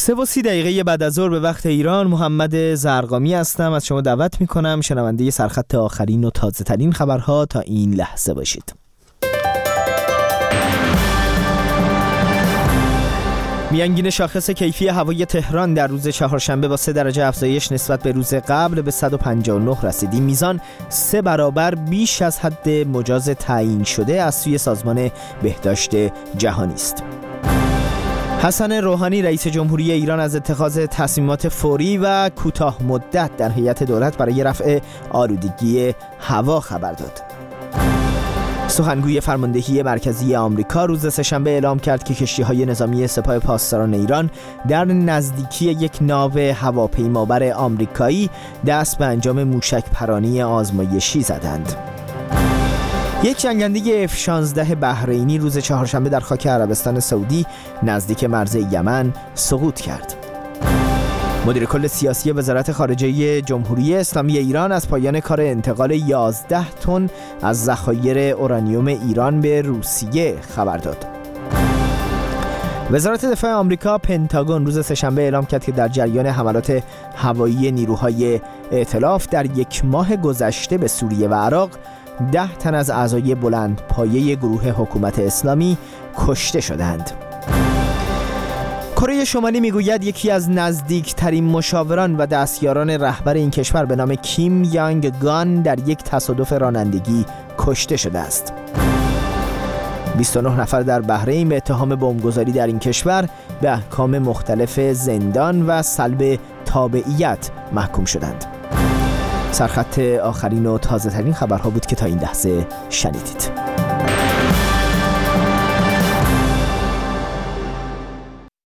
3:30 بعد از ظهر به وقت ایران، محمد زرقامی هستم. از شما دعوت میکنم شنونده سرخط آخرین و تازه ترین خبرها تا این لحظه باشید. میانگین شاخص کیفی هوای تهران در روز چهارشنبه با 3 درجه افزایش نسبت به روز قبل به 159 رسید. این میزان 3 برابر بیش از حد مجاز تعیین شده از سوی سازمان بهداشت جهانی است. حسن روحانی رئیس جمهوری ایران از اتخاذ تصمیمات فوری و کوتاه مدت در هیئت دولت برای رفع آلودگی هوا خبر داد. سخنگوی فرماندهی مرکزی آمریکا روز سه‌شنبه اعلام کرد که کشتی‌های نظامی سپاه پاسداران ایران در نزدیکی یک ناو هواپیمابر آمریکایی دست به انجام موشک پرانی آزمایشی زدند. یک جنگنده F-16 بحرینی روز چهارشنبه در خاک عربستان سعودی نزدیک مرز یمن سقوط کرد. مدیر کل سیاسی وزارت خارجه جمهوری اسلامی ایران از پایان کار انتقال 11 تن از ذخایر اورانیوم ایران به روسیه خبر داد. وزارت دفاع آمریکا پنتاگون روز سه‌شنبه اعلام کرد که در جریان حملات هوایی نیروهای ائتلاف در یک ماه گذشته به سوریه و عراق 10 تن از اعضای بلند پایه گروه حکومت اسلامی کشته شدند. کره شمالی میگوید یکی از نزدیکترین مشاوران و دستیاران رهبر این کشور به نام کیم یانگ گان در یک تصادف رانندگی کشته شده است. 29 نفر در بحرین به اتهام بمبگذاری در این کشور به احکام مختلف زندان و سلب تابعیت محکوم شدند. سرخط آخرین و تازه ترین خبرها بود که تا این لحظه شنیدید.